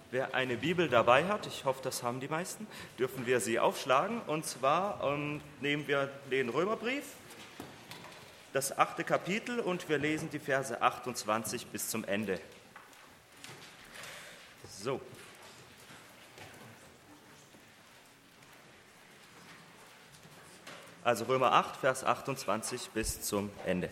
Wer eine Bibel dabei hat, ich hoffe, das haben die meisten, dürfen wir sie aufschlagen. Und zwar nehmen wir den Römerbrief, das 8. Kapitel, und wir lesen die Verse 28 bis zum Ende. So. Also Römer 8, Vers 28 bis zum Ende.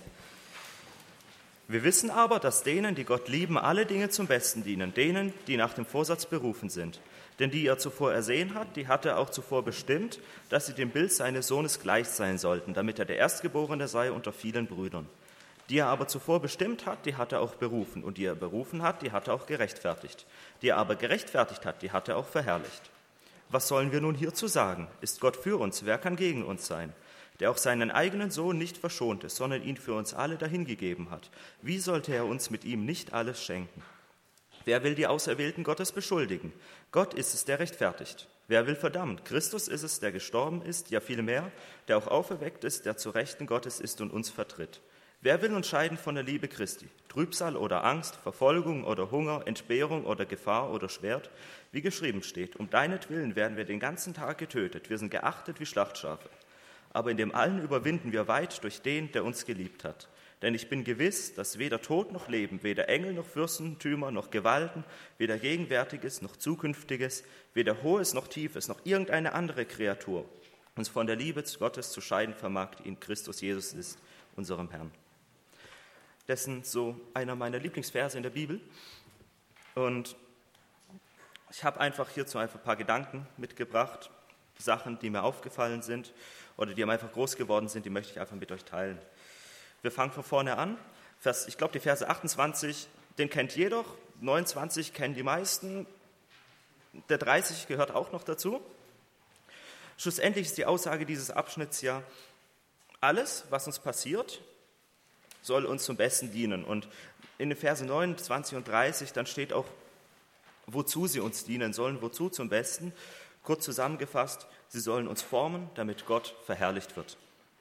Wir wissen aber, dass denen, die Gott lieben, alle Dinge zum Besten dienen, denen, die nach dem Vorsatz berufen sind. Denn die er zuvor ersehen hat, die hat er auch zuvor bestimmt, dass sie dem Bild seines Sohnes gleich sein sollten, damit er der Erstgeborene sei unter vielen Brüdern. Die er aber zuvor bestimmt hat, die hat er auch berufen. Und die er berufen hat, die hat er auch gerechtfertigt. Die er aber gerechtfertigt hat, die hat er auch verherrlicht. Was sollen wir nun hierzu sagen? Ist Gott für uns? Wer kann gegen uns sein? Der auch seinen eigenen Sohn nicht verschont ist, sondern ihn für uns alle dahingegeben hat. Wie sollte er uns mit ihm nicht alles schenken? Wer will die Auserwählten Gottes beschuldigen? Gott ist es, der rechtfertigt. Wer will verdammen? Christus ist es, der gestorben ist, ja vielmehr, der auch auferweckt ist, der zu Rechten Gottes ist und uns vertritt. Wer will uns scheiden von der Liebe Christi? Trübsal oder Angst, Verfolgung oder Hunger, Entbehrung oder Gefahr oder Schwert? Wie geschrieben steht, um deinetwillen werden wir den ganzen Tag getötet, wir sind geachtet wie Schlachtschafe. Aber in dem Allen überwinden wir weit durch den, der uns geliebt hat. Denn ich bin gewiss, dass weder Tod noch Leben, weder Engel noch Fürstentümer noch Gewalten, weder Gegenwärtiges noch Zukünftiges, weder Hohes noch Tiefes noch irgendeine andere Kreatur uns von der Liebe Gottes zu scheiden vermag, die in Christus Jesus ist, unserem Herrn. Das sind so einer meiner Lieblingsverse in der Bibel. Und ich habe einfach hierzu ein paar Gedanken mitgebracht, Sachen, die mir aufgefallen sind oder die mir einfach groß geworden sind, die möchte ich einfach mit euch teilen. Wir fangen von vorne an. Ich glaube, die Verse 28, den kennt jeder, 29 kennen die meisten, der 30 gehört auch noch dazu. Schlussendlich ist die Aussage dieses Abschnitts ja, alles, was uns passiert, soll uns zum Besten dienen. Und in den Versen 29 und 30, dann steht auch, wozu sie uns dienen sollen, wozu zum Besten. Kurz zusammengefasst, sie sollen uns formen, damit Gott verherrlicht wird.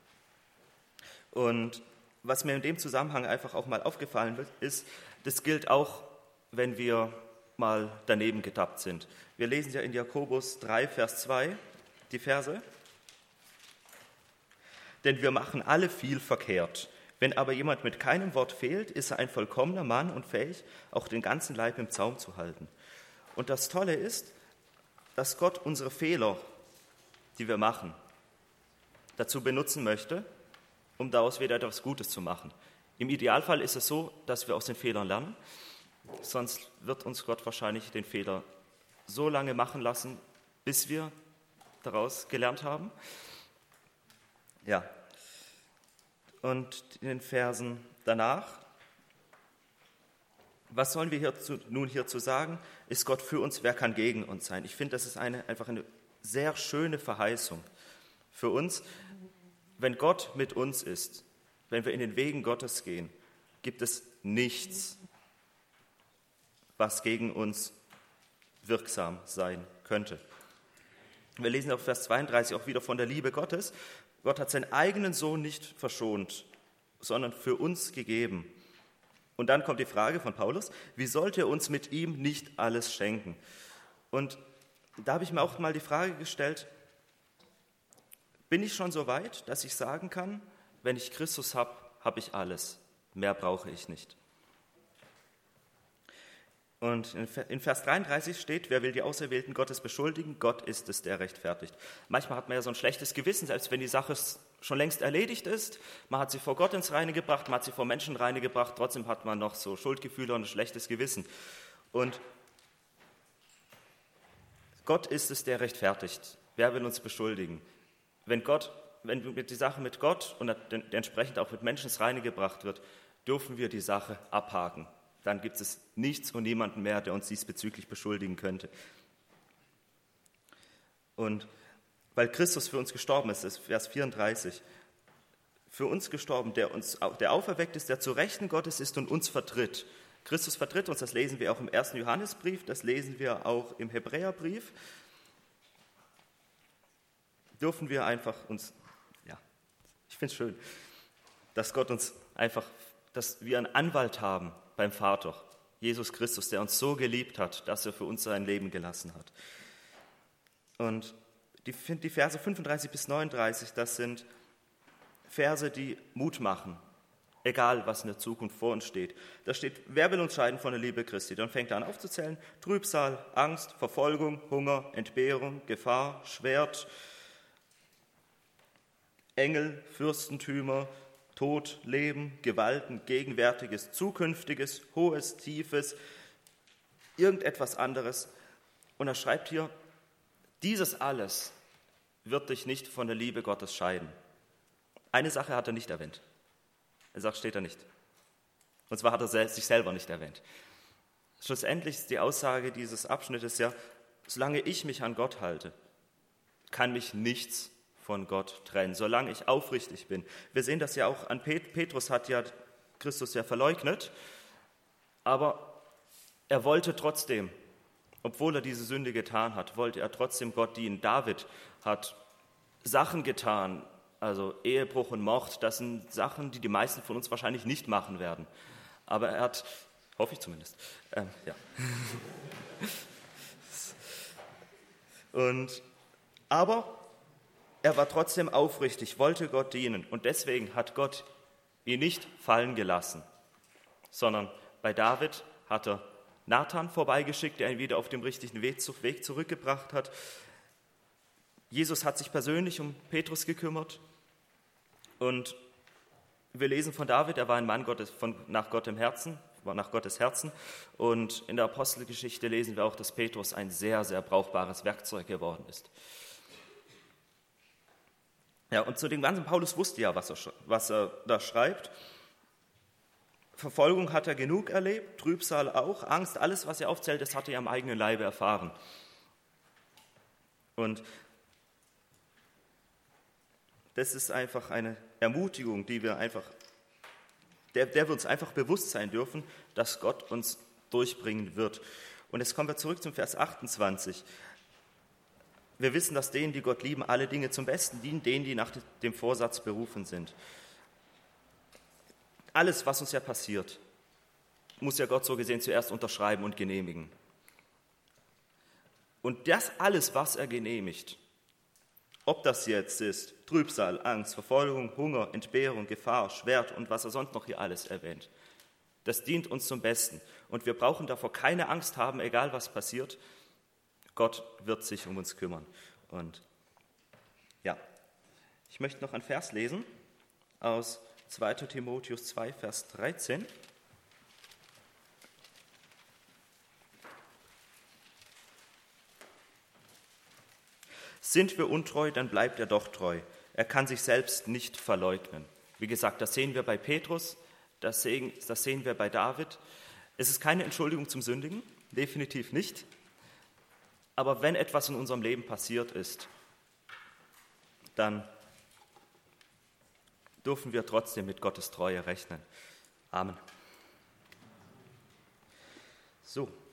Und was mir in dem Zusammenhang einfach auch mal aufgefallen ist, das gilt auch, wenn wir mal daneben getappt sind. Wir lesen ja in Jakobus 3, Vers 2 die Verse. Denn wir machen alle viel verkehrt. Wenn aber jemand mit keinem Wort fehlt, ist er ein vollkommener Mann und fähig, auch den ganzen Leib im Zaum zu halten. Und das Tolle ist, dass Gott unsere Fehler, die wir machen, dazu benutzen möchte, um daraus wieder etwas Gutes zu machen. Im Idealfall ist es so, dass wir aus den Fehlern lernen, sonst wird uns Gott wahrscheinlich den Fehler so lange machen lassen, bis wir daraus gelernt haben. Ja. Und in den Versen danach, was sollen wir nun hierzu sagen? Ist Gott für uns, wer kann gegen uns sein? Ich finde, das ist einfach eine sehr schöne Verheißung für uns. Wenn Gott mit uns ist, wenn wir in den Wegen Gottes gehen, gibt es nichts, was gegen uns wirksam sein könnte. Wir lesen auf Vers 32 auch wieder von der Liebe Gottes. Gott hat seinen eigenen Sohn nicht verschont, sondern für uns gegeben. Und dann kommt die Frage von Paulus, wie sollte er uns mit ihm nicht alles schenken? Und da habe ich mir auch mal die Frage gestellt, bin ich schon so weit, dass ich sagen kann, wenn ich Christus habe, habe ich alles, mehr brauche ich nicht. Und in Vers 33 steht, wer will die Auserwählten Gottes beschuldigen? Gott ist es, der rechtfertigt. Manchmal hat man ja so ein schlechtes Gewissen, selbst wenn die Sache schon längst erledigt ist. Man hat sie vor Gott ins Reine gebracht, man hat sie vor Menschen reine gebracht, trotzdem hat man noch so Schuldgefühle und ein schlechtes Gewissen. Und Gott ist es, der rechtfertigt. Wer will uns beschuldigen? Wenn die Sache mit Gott und entsprechend auch mit Menschen ins Reine gebracht wird, dürfen wir die Sache abhaken. Dann gibt es nichts und niemanden mehr, der uns diesbezüglich beschuldigen könnte. Und weil Christus für uns gestorben ist, das ist Vers 34, für uns gestorben, der auferweckt ist, der zu Rechten Gottes ist und uns vertritt. Christus vertritt uns, das lesen wir auch im 1. Johannesbrief, das lesen wir auch im Hebräerbrief. Dürfen wir einfach ich finde es schön, dass Gott uns einfach, dass wir einen Anwalt haben beim Vater. Jesus Christus, der uns so geliebt hat, dass er für uns sein Leben gelassen hat. Und die Verse 35 bis 39, das sind Verse, die Mut machen, egal was in der Zukunft vor uns steht. Da steht, wer will uns scheiden von der Liebe Christi? Dann fängt er an aufzuzählen, Trübsal, Angst, Verfolgung, Hunger, Entbehrung, Gefahr, Schwert, Engel, Fürstentümer, Tod, Leben, Gewalten, Gegenwärtiges, Zukünftiges, Hohes, Tiefes, irgendetwas anderes. Und er schreibt hier, dieses alles wird dich nicht von der Liebe Gottes scheiden. Eine Sache hat er nicht erwähnt. Er sagt, steht er nicht. Und zwar hat er sich selber nicht erwähnt. Schlussendlich ist die Aussage dieses Abschnittes ja, solange ich mich an Gott halte, kann mich nichts von Gott trennen, solange ich aufrichtig bin. Wir sehen das ja auch an Petrus, hat ja Christus ja verleugnet, aber er wollte trotzdem, obwohl er diese Sünde getan hat, wollte er trotzdem Gott dienen. David hat Sachen getan, also Ehebruch und Mord, das sind Sachen, die die meisten von uns wahrscheinlich nicht machen werden. Aber er hat, hoffe ich zumindest, ja. Aber er war trotzdem aufrichtig, wollte Gott dienen und deswegen hat Gott ihn nicht fallen gelassen, sondern bei David hat er Nathan vorbeigeschickt, der ihn wieder auf dem richtigen Weg zurückgebracht hat. Jesus hat sich persönlich um Petrus gekümmert und wir lesen von David, er war ein Mann nach Gottes Herzen und in der Apostelgeschichte lesen wir auch, dass Petrus ein sehr, sehr brauchbares Werkzeug geworden ist. Ja, und zu dem ganzen Paulus wusste ja, was er da schreibt. Verfolgung hat er genug erlebt, Trübsal auch, Angst, alles, was er aufzählt, das hat er am eigenen Leibe erfahren. Und das ist einfach eine Ermutigung, der wir uns einfach bewusst sein dürfen, dass Gott uns durchbringen wird. Und jetzt kommen wir zurück zum Vers 28. Wir wissen, dass denen, die Gott lieben, alle Dinge zum Besten dienen, denen, die nach dem Vorsatz berufen sind. Alles, was uns ja passiert, muss ja Gott so gesehen zuerst unterschreiben und genehmigen. Und das alles, was er genehmigt, ob das jetzt ist Trübsal, Angst, Verfolgung, Hunger, Entbehrung, Gefahr, Schwert und was er sonst noch hier alles erwähnt, das dient uns zum Besten. Und wir brauchen davor keine Angst haben, egal was passiert. Gott wird sich um uns kümmern. Und ja, ich möchte noch einen Vers lesen aus 2. Timotheus 2, Vers 13. Sind wir untreu, dann bleibt er doch treu. Er kann sich selbst nicht verleugnen. Wie gesagt, das sehen wir bei Petrus, das sehen wir bei David. Es ist keine Entschuldigung zum Sündigen, definitiv nicht. Aber wenn etwas in unserem Leben passiert ist, dann dürfen wir trotzdem mit Gottes Treue rechnen. Amen. So.